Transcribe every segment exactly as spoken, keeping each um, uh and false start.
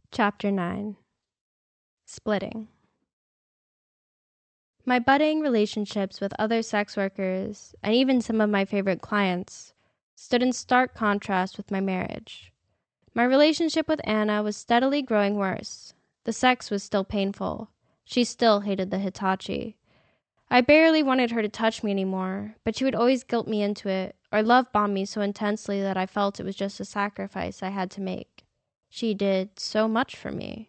Chapter nine. Splitting. My budding relationships with other sex workers, and even some of my favorite clients, stood in stark contrast with my marriage. My relationship with Anna was steadily growing worse. The sex was still painful. She still hated the Hitachi. I barely wanted her to touch me anymore, but she would always guilt me into it, or love bomb me so intensely that I felt it was just a sacrifice I had to make. She did so much for me.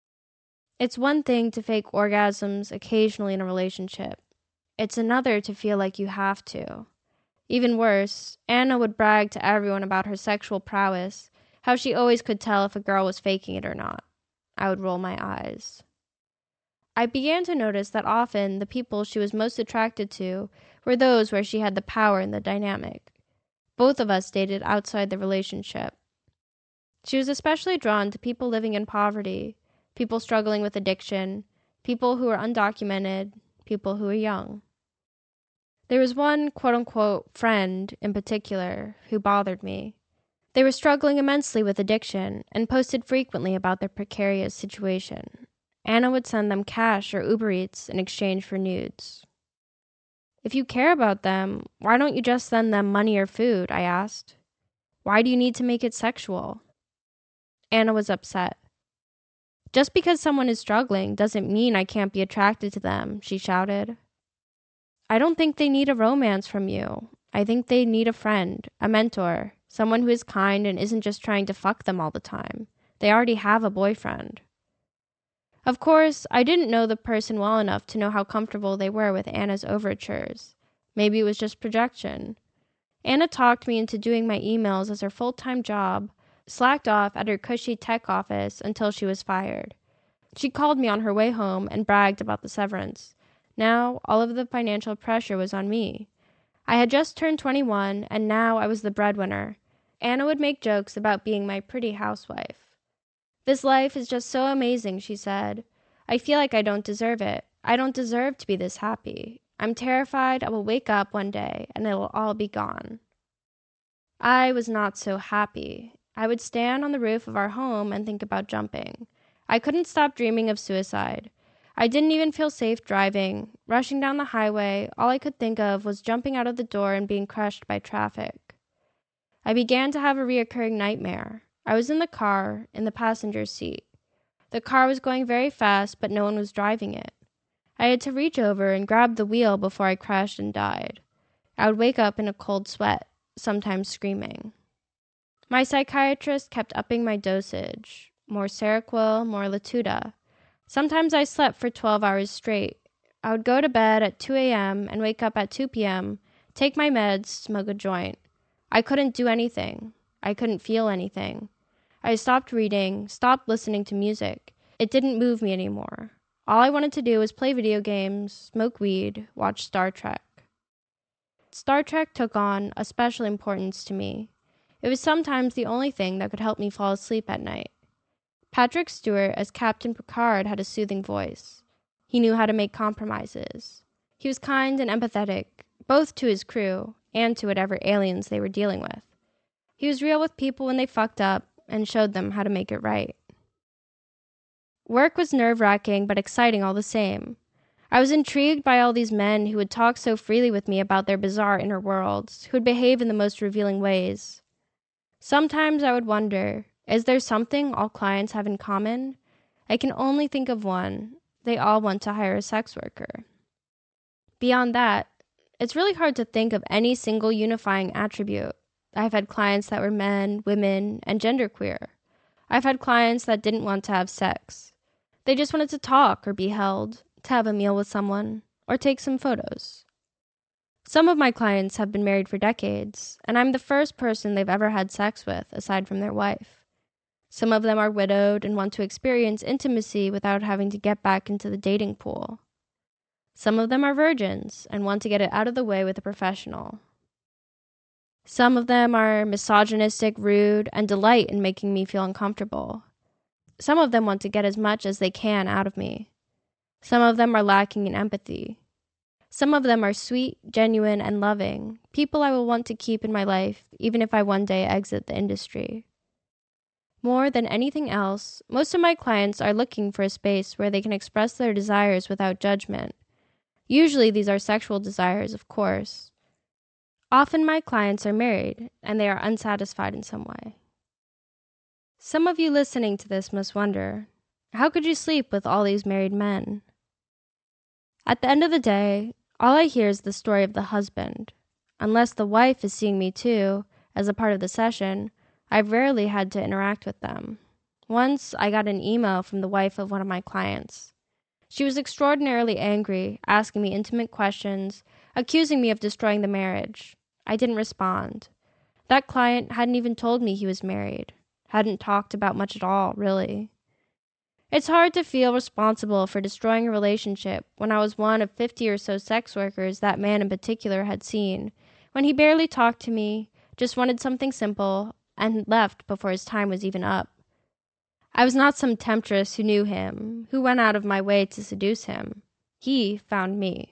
It's one thing to fake orgasms occasionally in a relationship. It's another to feel like you have to. Even worse, Anna would brag to everyone about her sexual prowess, how she always could tell if a girl was faking it or not. I would roll my eyes. I began to notice that often the people she was most attracted to were those where she had the power in the dynamic. Both of us dated outside the relationship. She was especially drawn to people living in poverty, people struggling with addiction, people who were undocumented, people who were young. There was one quote-unquote friend in particular who bothered me. They were struggling immensely with addiction and posted frequently about their precarious situation. Anna would send them cash or Uber Eats in exchange for nudes. If you care about them, why don't you just send them money or food? I asked. Why do you need to make it sexual? Anna was upset. Just because someone is struggling doesn't mean I can't be attracted to them, she shouted. I don't think they need a romance from you. I think they need a friend, a mentor, someone who is kind and isn't just trying to fuck them all the time. They already have a boyfriend. Of course, I didn't know the person well enough to know how comfortable they were with Anna's overtures. Maybe it was just projection. Anna talked me into doing my emails as her full-time job, slacked off at her cushy tech office until she was fired. She called me on her way home and bragged about the severance. Now, all of the financial pressure was on me. I had just turned twenty-one, and now I was the breadwinner. Anna would make jokes about being my pretty housewife. This life is just so amazing, she said. I feel like I don't deserve it. I don't deserve to be this happy. I'm terrified I will wake up one day and it will all be gone. I was not so happy. I would stand on the roof of our home and think about jumping. I couldn't stop dreaming of suicide. I didn't even feel safe driving. Rushing down the highway, all I could think of was jumping out of the door and being crushed by traffic. I began to have a reoccurring nightmare. I was in the car, in the passenger seat. The car was going very fast, but no one was driving it. I had to reach over and grab the wheel before I crashed and died. I would wake up in a cold sweat, sometimes screaming. My psychiatrist kept upping my dosage. More Seroquel, more Latuda. Sometimes I slept for twelve hours straight. I would go to bed at two a.m. and wake up at two p.m., take my meds, smoke a joint. I couldn't do anything. I couldn't feel anything. I stopped reading, stopped listening to music. It didn't move me anymore. All I wanted to do was play video games, smoke weed, watch Star Trek. Star Trek took on a special importance to me. It was sometimes the only thing that could help me fall asleep at night. Patrick Stewart as Captain Picard had a soothing voice. He knew how to make compromises. He was kind and empathetic, both to his crew and to whatever aliens they were dealing with. He was real with people when they fucked up and showed them how to make it right. Work was nerve-wracking but exciting all the same. I was intrigued by all these men who would talk so freely with me about their bizarre inner worlds, who would behave in the most revealing ways. Sometimes I would wonder, is there something all clients have in common? I can only think of one. They all want to hire a sex worker. Beyond that, it's really hard to think of any single unifying attribute. I've had clients that were men, women, and genderqueer. I've had clients that didn't want to have sex. They just wanted to talk or be held, to have a meal with someone, or take some photos. Some of my clients have been married for decades, and I'm the first person they've ever had sex with, aside from their wife. Some of them are widowed and want to experience intimacy without having to get back into the dating pool. Some of them are virgins and want to get it out of the way with a professional. Some of them are misogynistic, rude, and delight in making me feel uncomfortable. Some of them want to get as much as they can out of me. Some of them are lacking in empathy. Some of them are sweet, genuine, and loving, people I will want to keep in my life, even if I one day exit the industry. More than anything else, most of my clients are looking for a space where they can express their desires without judgment. Usually these are sexual desires, of course. Often my clients are married, and they are unsatisfied in some way. Some of you listening to this must wonder, how could you sleep with all these married men? At the end of the day, all I hear is the story of the husband. Unless the wife is seeing me too, as a part of the session, I've rarely had to interact with them. Once, I got an email from the wife of one of my clients. She was extraordinarily angry, asking me intimate questions, accusing me of destroying the marriage. I didn't respond. That client hadn't even told me he was married. Hadn't talked about much at all, really. It's hard to feel responsible for destroying a relationship when I was one of fifty or so sex workers that man in particular had seen, when he barely talked to me, just wanted something simple, and left before his time was even up. I was not some temptress who knew him, who went out of my way to seduce him. He found me.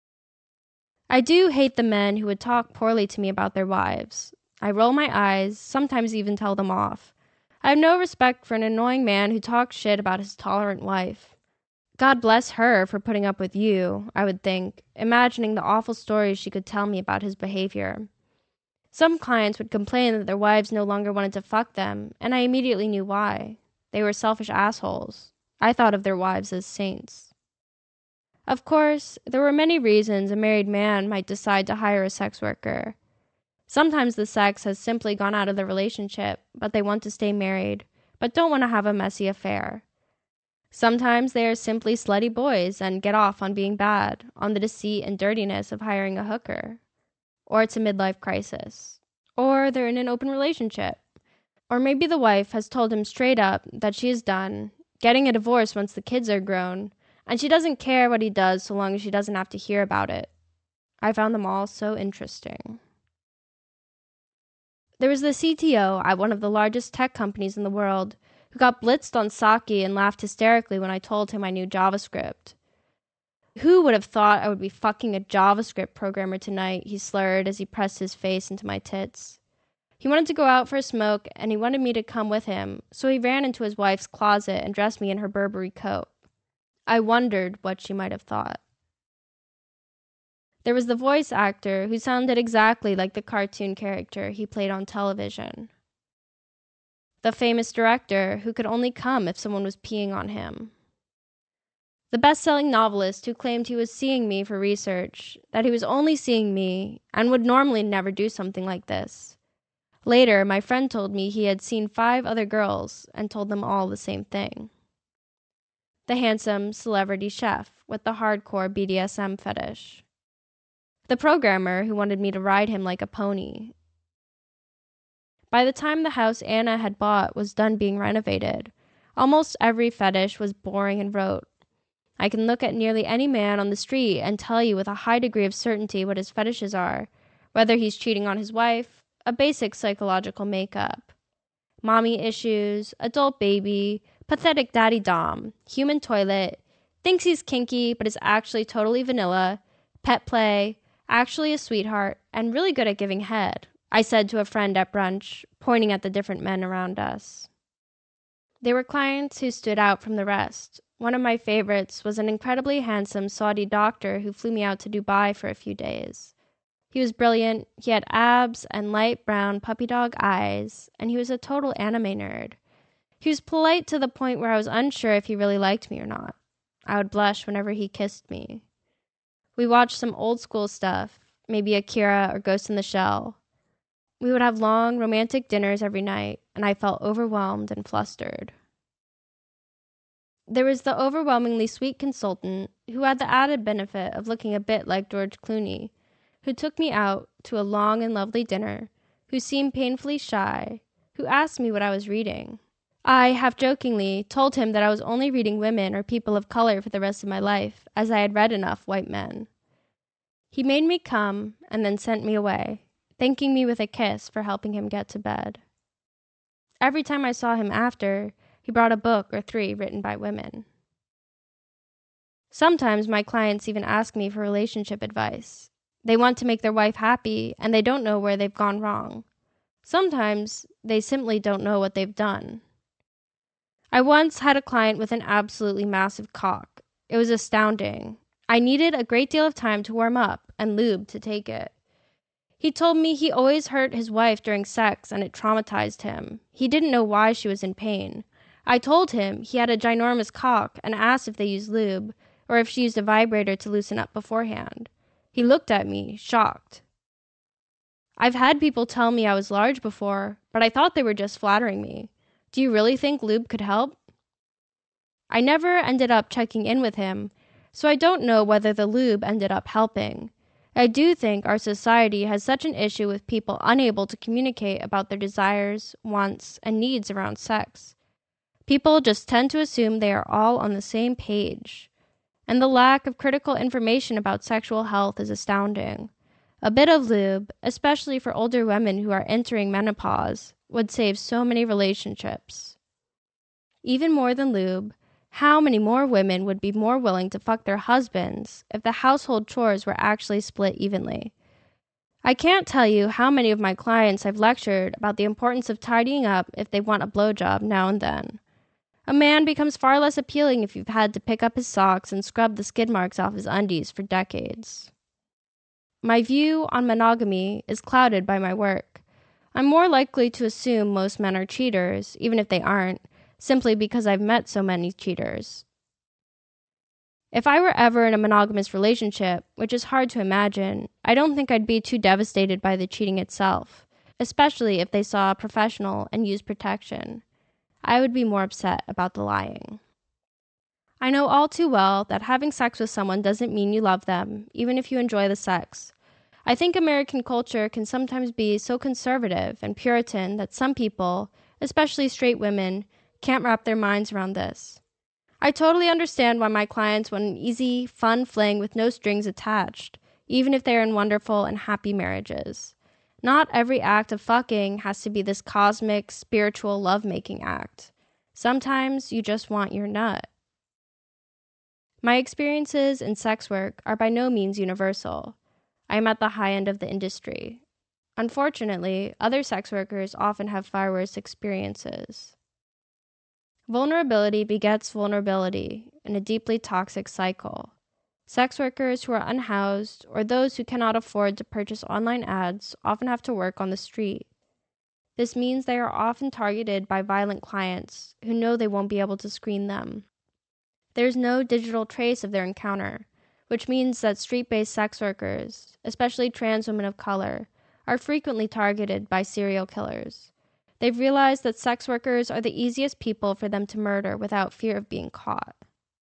I do hate the men who would talk poorly to me about their wives. I roll my eyes, sometimes even tell them off. I have no respect for an annoying man who talks shit about his tolerant wife. God bless her for putting up with you, I would think, imagining the awful stories she could tell me about his behavior. Some clients would complain that their wives no longer wanted to fuck them, and I immediately knew why. They were selfish assholes. I thought of their wives as saints. Of course, there were many reasons a married man might decide to hire a sex worker. Sometimes the sex has simply gone out of the relationship, but they want to stay married, but don't want to have a messy affair. Sometimes they are simply slutty boys and get off on being bad, on the deceit and dirtiness of hiring a hooker. Or it's a midlife crisis. Or they're in an open relationship. Or maybe the wife has told him straight up that she is done, getting a divorce once the kids are grown, and she doesn't care what he does so long as she doesn't have to hear about it. I found them all so interesting. There was the C T O at one of the largest tech companies in the world who got blitzed on sake and laughed hysterically when I told him I knew JavaScript. Who would have thought I would be fucking a JavaScript programmer tonight, he slurred as he pressed his face into my tits. He wanted to go out for a smoke, and he wanted me to come with him, so he ran into his wife's closet and dressed me in her Burberry coat. I wondered what she might have thought. There was the voice actor who sounded exactly like the cartoon character he played on television. The famous director who could only come if someone was peeing on him. The best-selling novelist who claimed he was seeing me for research, that he was only seeing me, and would normally never do something like this. Later, my friend told me he had seen five other girls and told them all the same thing. The handsome celebrity chef with the hardcore B D S M fetish. The programmer who wanted me to ride him like a pony. By the time the house Anna had bought was done being renovated, almost every fetish was boring and rote. I can look at nearly any man on the street and tell you with a high degree of certainty what his fetishes are, whether he's cheating on his wife, a basic psychological makeup, mommy issues, adult baby, pathetic daddy dom, human toilet, thinks he's kinky but is actually totally vanilla, pet play, actually a sweetheart, and really good at giving head, I said to a friend at brunch, pointing at the different men around us. They were clients who stood out from the rest. One of my favorites was an incredibly handsome Saudi doctor who flew me out to Dubai for a few days. He was brilliant, he had abs and light brown puppy dog eyes, and he was a total anime nerd. He was polite to the point where I was unsure if he really liked me or not. I would blush whenever he kissed me. We watched some old school stuff, maybe Akira or Ghost in the Shell. We would have long, romantic dinners every night, and I felt overwhelmed and flustered. There was the overwhelmingly sweet consultant who had the added benefit of looking a bit like George Clooney, who took me out to a long and lovely dinner, who seemed painfully shy, who asked me what I was reading. I, half-jokingly, told him that I was only reading women or people of color for the rest of my life, as I had read enough white men. He made me come, and then sent me away, thanking me with a kiss for helping him get to bed. Every time I saw him after, he brought a book or three written by women. Sometimes my clients even ask me for relationship advice. They want to make their wife happy, and they don't know where they've gone wrong. Sometimes they simply don't know what they've done. I once had a client with an absolutely massive cock. It was astounding. I needed a great deal of time to warm up and lube to take it. He told me he always hurt his wife during sex and it traumatized him. He didn't know why she was in pain. I told him he had a ginormous cock and asked if they used lube or if she used a vibrator to loosen up beforehand. He looked at me, shocked. I've had people tell me I was large before, but I thought they were just flattering me. Do you really think lube could help? I never ended up checking in with him, so I don't know whether the lube ended up helping. I do think our society has such an issue with people unable to communicate about their desires, wants, and needs around sex. People just tend to assume they are all on the same page. And the lack of critical information about sexual health is astounding. A bit of lube, especially for older women who are entering menopause, would save so many relationships. Even more than lube, how many more women would be more willing to fuck their husbands if the household chores were actually split evenly? I can't tell you how many of my clients I've lectured about the importance of tidying up if they want a blowjob now and then. A man becomes far less appealing if you've had to pick up his socks and scrub the skid marks off his undies for decades. My view on monogamy is clouded by my work. I'm more likely to assume most men are cheaters, even if they aren't, simply because I've met so many cheaters. If I were ever in a monogamous relationship, which is hard to imagine, I don't think I'd be too devastated by the cheating itself, especially if they saw a professional and used protection. I would be more upset about the lying. I know all too well that having sex with someone doesn't mean you love them, even if you enjoy the sex. I think American culture can sometimes be so conservative and Puritan that some people, especially straight women, can't wrap their minds around this. I totally understand why my clients want an easy, fun fling with no strings attached, even if they are in wonderful and happy marriages. Not every act of fucking has to be this cosmic, spiritual lovemaking act. Sometimes you just want your nut. My experiences in sex work are by no means universal. I am at the high end of the industry. Unfortunately, other sex workers often have far worse experiences. Vulnerability begets vulnerability in a deeply toxic cycle. Sex workers who are unhoused or those who cannot afford to purchase online ads often have to work on the street. This means they are often targeted by violent clients who know they won't be able to screen them. There is no digital trace of their encounter, which means that street-based sex workers, especially trans women of color, are frequently targeted by serial killers. They've realized that sex workers are the easiest people for them to murder without fear of being caught.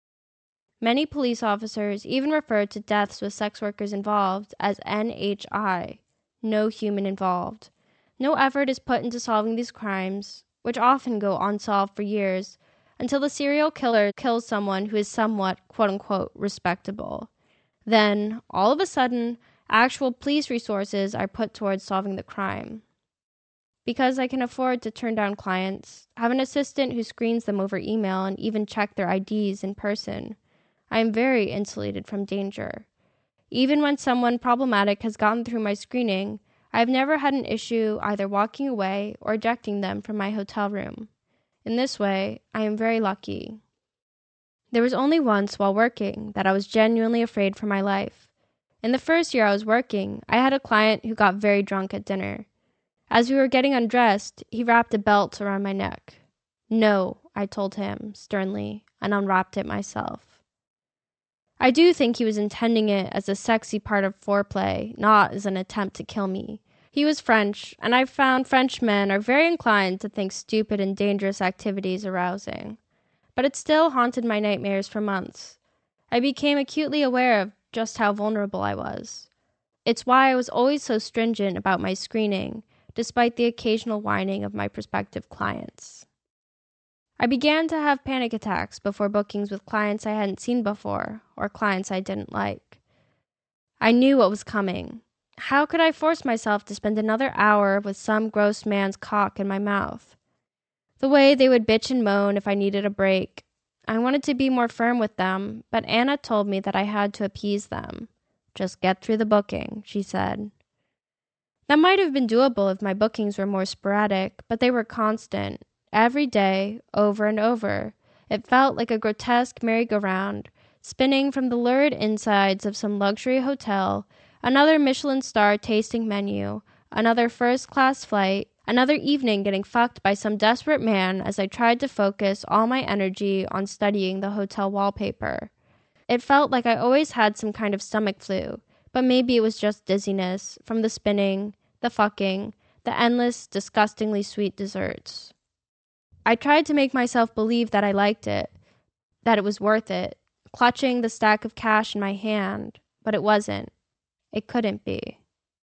Many police officers even refer to deaths with sex workers involved as N H I, no human involved. No effort is put into solving these crimes, which often go unsolved for years, until the serial killer kills someone who is somewhat, quote-unquote, respectable. Then, all of a sudden, actual police resources are put towards solving the crime. Because I can afford to turn down clients, have an assistant who screens them over email and even check their I Ds in person, I am very insulated from danger. Even when someone problematic has gotten through my screening, I have never had an issue either walking away or ejecting them from my hotel room. In this way, I am very lucky. There was only once while working that I was genuinely afraid for my life. In the first year I was working, I had a client who got very drunk at dinner. As we were getting undressed, he wrapped a belt around my neck. No, I told him sternly, and unwrapped it myself. I do think he was intending it as a sexy part of foreplay, not as an attempt to kill me. He was French, and I've found French men are very inclined to think stupid and dangerous activities arousing. But it still haunted my nightmares for months. I became acutely aware of just how vulnerable I was. It's why I was always so stringent about my screening, despite the occasional whining of my prospective clients. I began to have panic attacks before bookings with clients I hadn't seen before, or clients I didn't like. I knew what was coming. How could I force myself to spend another hour with some gross man's cock in my mouth? The way they would bitch and moan if I needed a break. I wanted to be more firm with them, but Anna told me that I had to appease them. Just get through the booking, she said. That might have been doable if my bookings were more sporadic, but they were constant, Every day, over and over, it felt like a grotesque merry-go-round, spinning from the lurid insides of some luxury hotel, another Michelin star tasting menu, another first-class flight, another evening getting fucked by some desperate man as I tried to focus all my energy on studying the hotel wallpaper. It felt like I always had some kind of stomach flu, but maybe it was just dizziness from the spinning, the fucking, the endless, disgustingly sweet desserts. I tried to make myself believe that I liked it, that it was worth it, clutching the stack of cash in my hand, but it wasn't. It couldn't be.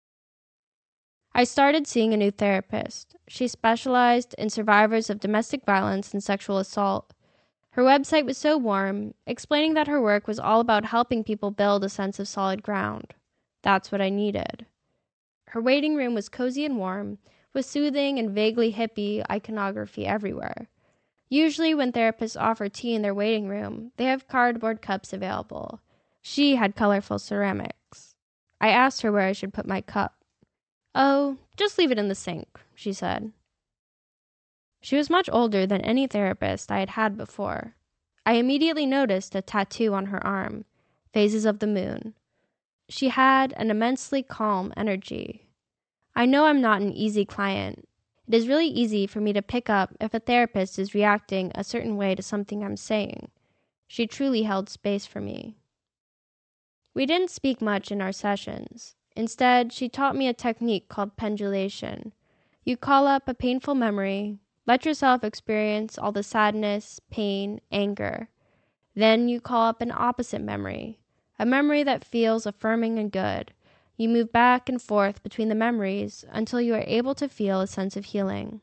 I started seeing a new therapist. She specialized in survivors of domestic violence and sexual assault. Her website was so warm, explaining that her work was all about helping people build a sense of solid ground. That's what I needed. Her waiting room was cozy and warm, with soothing and vaguely hippie iconography everywhere. Usually when therapists offer tea in their waiting room, they have cardboard cups available. She had colorful ceramics. I asked her where I should put my cup. "Oh, just leave it in the sink," she said. She was much older than any therapist I had had before. I immediately noticed a tattoo on her arm, phases of the moon. She had an immensely calm energy. I know I'm not an easy client. It is really easy for me to pick up if a therapist is reacting a certain way to something I'm saying. She truly held space for me. We didn't speak much in our sessions. Instead, she taught me a technique called pendulation. You call up a painful memory, let yourself experience all the sadness, pain, anger. Then you call up an opposite memory, a memory that feels affirming and good. You move back and forth between the memories until you are able to feel a sense of healing.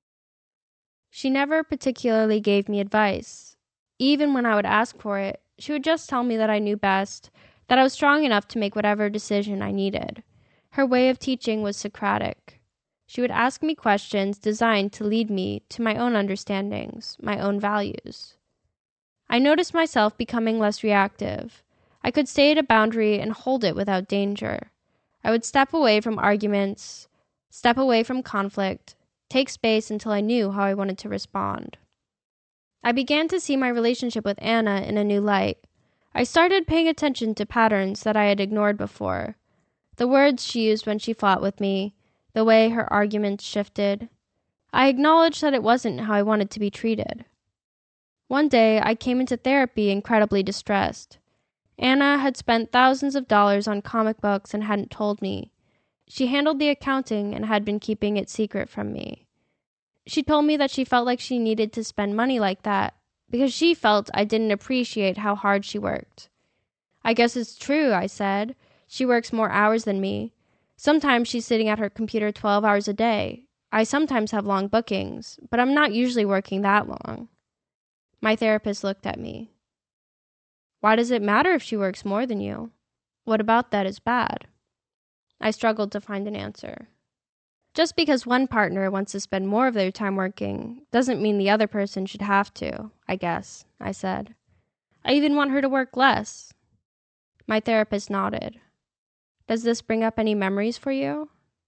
She never particularly gave me advice. Even when I would ask for it, she would just tell me that I knew best, that I was strong enough to make whatever decision I needed. Her way of teaching was Socratic. She would ask me questions designed to lead me to my own understandings, my own values. I noticed myself becoming less reactive. I could stay at a boundary and hold it without danger. I would step away from arguments, step away from conflict, take space until I knew how I wanted to respond. I began to see my relationship with Anna in a new light. I started paying attention to patterns that I had ignored before. The words she used when she fought with me, the way her arguments shifted. I acknowledged that it wasn't how I wanted to be treated. One day, I came into therapy incredibly distressed. Anna had spent thousands of dollars on comic books and hadn't told me. She handled the accounting and had been keeping it secret from me. She told me that she felt like she needed to spend money like that because she felt I didn't appreciate how hard she worked. "I guess it's true," I said. "She works more hours than me. Sometimes she's sitting at her computer twelve hours a day. I sometimes have long bookings, but I'm not usually working that long." My therapist looked at me. "Why does it matter if she works more than you? What about that is bad?" I struggled to find an answer. Just because one partner wants to spend more of their time working doesn't mean the other person should have to, I guess, I said. "I even want her to work less." My therapist nodded. "Does this bring up any memories for you?"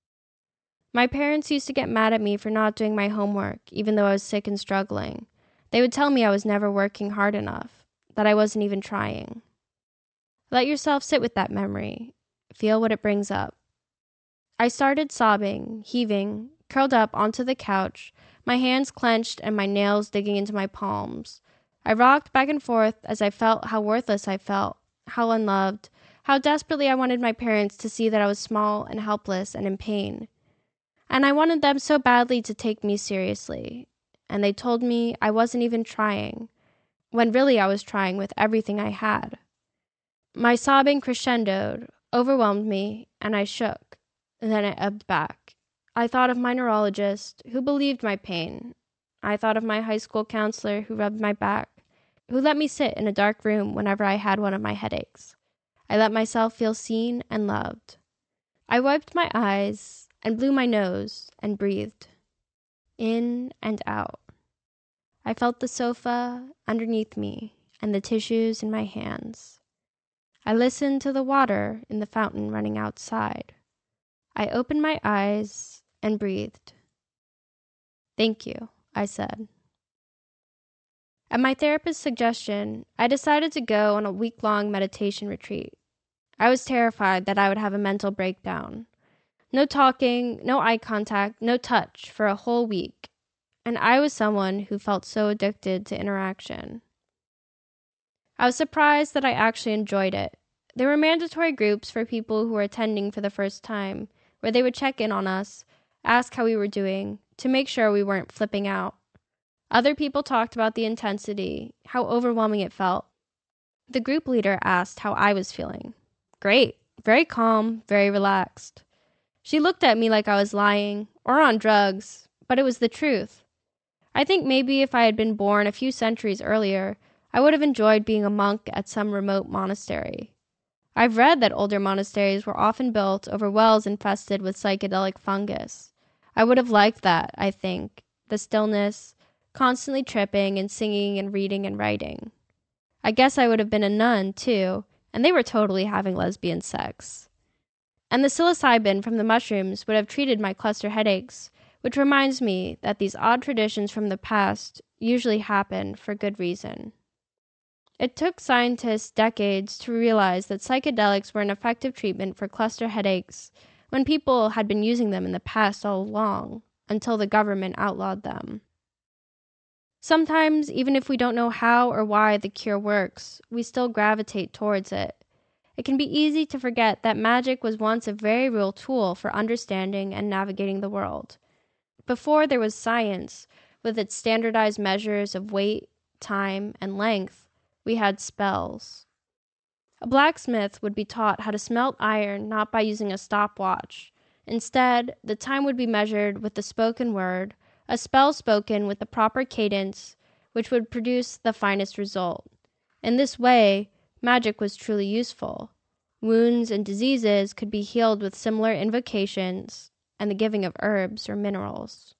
My parents used to get mad at me for not doing my homework, even though I was sick and struggling. They would tell me I was never working hard enough, that I wasn't even trying. Let yourself sit with that memory. Feel what it brings up. I started sobbing, heaving, curled up onto the couch, my hands clenched and my nails digging into my palms. I rocked back and forth as I felt how worthless I felt, how unloved, how desperately I wanted my parents to see that I was small and helpless and in pain. And I wanted them so badly to take me seriously. And they told me I wasn't even trying, when really I was trying with everything I had. My sobbing crescendoed, overwhelmed me, and I shook. Then it ebbed back. I thought of my neurologist, who believed my pain. I thought of my high school counselor who rubbed my back, who let me sit in a dark room whenever I had one of my headaches. I let myself feel seen and loved. I wiped my eyes and blew my nose and breathed. In and out. I felt the sofa underneath me and the tissues in my hands. I listened to the water in the fountain running outside. I opened my eyes and breathed. "Thank you," I said. At my therapist's suggestion, I decided to go on a week-long meditation retreat. I was terrified that I would have a mental breakdown. No talking, no eye contact, no touch for a whole week. And I was someone who felt so addicted to interaction. I was surprised that I actually enjoyed it. There were mandatory groups for people who were attending for the first time, where they would check in on us, ask how we were doing, to make sure we weren't flipping out. Other people talked about the intensity, how overwhelming it felt. The group leader asked how I was feeling. Great, very calm, very relaxed. She looked at me like I was lying, or on drugs, but it was the truth. I think maybe if I had been born a few centuries earlier, I would have enjoyed being a monk at some remote monastery. I've read that older monasteries were often built over wells infested with psychedelic fungus. I would have liked that, I think, the stillness, constantly tripping and singing and reading and writing. I guess I would have been a nun, too, and they were totally having lesbian sex. And the psilocybin from the mushrooms would have treated my cluster headaches, which reminds me that these odd traditions from the past usually happen for good reason. It took scientists decades to realize that psychedelics were an effective treatment for cluster headaches when people had been using them in the past all along, until the government outlawed them. Sometimes, even if we don't know how or why the cure works, we still gravitate towards it. It can be easy to forget that magic was once a very real tool for understanding and navigating the world. Before there was science, with its standardized measures of weight, time, and length, we had spells. A blacksmith would be taught how to smelt iron not by using a stopwatch. Instead, the time would be measured with the spoken word, a spell spoken with the proper cadence, which would produce the finest result. In this way, magic was truly useful. Wounds and diseases could be healed with similar invocations and the giving of herbs or minerals.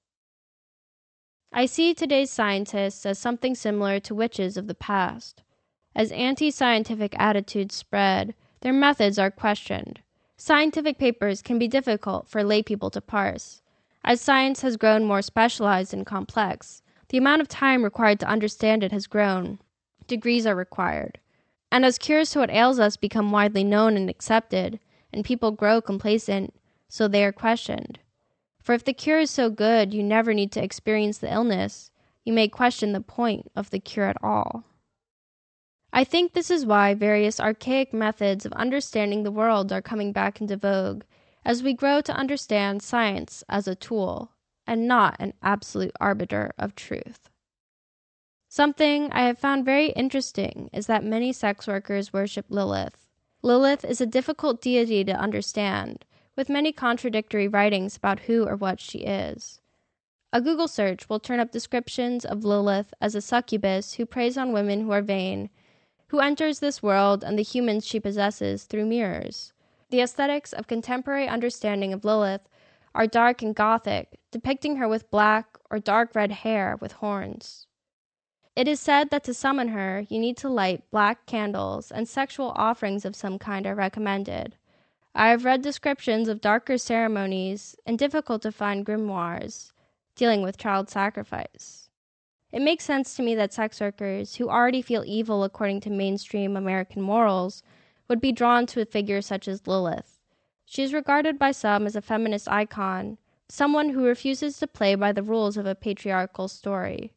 I see today's scientists as something similar to witches of the past. As anti-scientific attitudes spread, their methods are questioned. Scientific papers can be difficult for laypeople to parse. As science has grown more specialized and complex, the amount of time required to understand it has grown. Degrees are required. And as cures to what ails us become widely known and accepted, and people grow complacent, so they are questioned. For if the cure is so good you never need to experience the illness, you may question the point of the cure at all. I think this is why various archaic methods of understanding the world are coming back into vogue, as we grow to understand science as a tool, and not an absolute arbiter of truth. Something I have found very interesting is that many sex workers worship Lilith. Lilith is a difficult deity to understand, with many contradictory writings about who or what she is. A Google search will turn up descriptions of Lilith as a succubus who preys on women who are vain, who enters this world and the humans she possesses through mirrors. The aesthetics of contemporary understanding of Lilith are dark and gothic, depicting her with black or dark red hair with horns. It is said that to summon her, you need to light black candles, and sexual offerings of some kind are recommended. I have read descriptions of darker ceremonies and difficult-to-find grimoires dealing with child sacrifice. It makes sense to me that sex workers, who already feel evil according to mainstream American morals, would be drawn to a figure such as Lilith. She is regarded by some as a feminist icon, someone who refuses to play by the rules of a patriarchal story.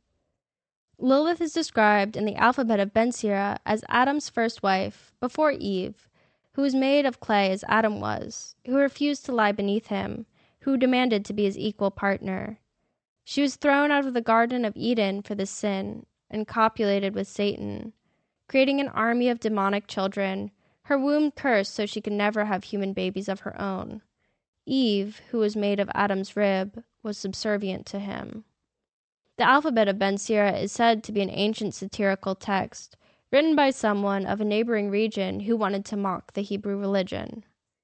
Lilith is described in the alphabet of Ben Sira as Adam's first wife, before Eve, who was made of clay as Adam was, who refused to lie beneath him, who demanded to be his equal partner. She was thrown out of the Garden of Eden for this sin, and copulated with Satan, creating an army of demonic children, her womb cursed so she could never have human babies of her own. Eve, who was made of Adam's rib, was subservient to him. The alphabet of Ben Sira is said to be an ancient satirical text, written by someone of a neighboring region who wanted to mock the Hebrew religion.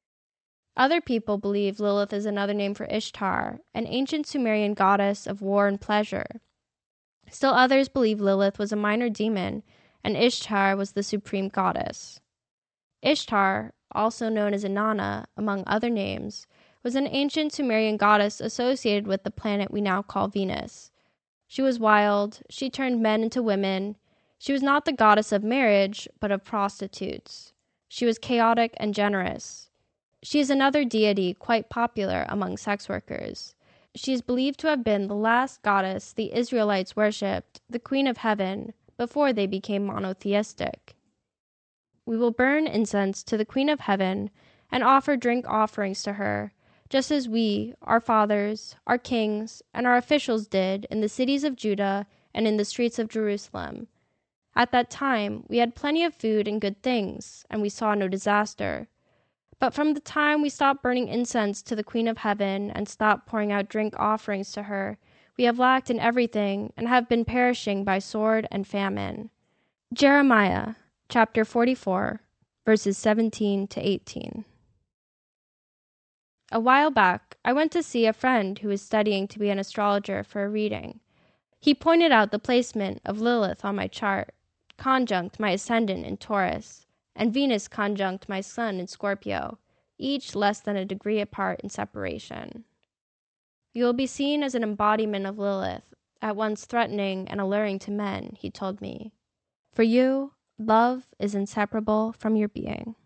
Other people believe Lilith is another name for Ishtar, an ancient Sumerian goddess of war and pleasure. Still others believe Lilith was a minor demon, and Ishtar was the supreme goddess. Ishtar, also known as Inanna, among other names, was an ancient Sumerian goddess associated with the planet we now call Venus. She was wild. She turned men into women. She was not the goddess of marriage, but of prostitutes. She was chaotic and generous. She is another deity quite popular among sex workers. She is believed to have been the last goddess the Israelites worshipped, the Queen of Heaven, before they became monotheistic. We will burn incense to the Queen of Heaven and offer drink offerings to her, just as we, our fathers, our kings, and our officials did in the cities of Judah and in the streets of Jerusalem. At that time, we had plenty of food and good things, and we saw no disaster. But from the time we stopped burning incense to the Queen of Heaven and stopped pouring out drink offerings to her, we have lacked in everything and have been perishing by sword and famine. Jeremiah, chapter forty-four, verses seventeen to eighteen. A while back, I went to see a friend who was studying to be an astrologer for a reading. He pointed out the placement of Lilith on my chart, conjunct my ascendant in Taurus, and Venus conjunct my sun in Scorpio, each less than a degree apart in separation. You will be seen as an embodiment of Lilith, at once threatening and alluring to men, he told me. For you, love is inseparable from your being.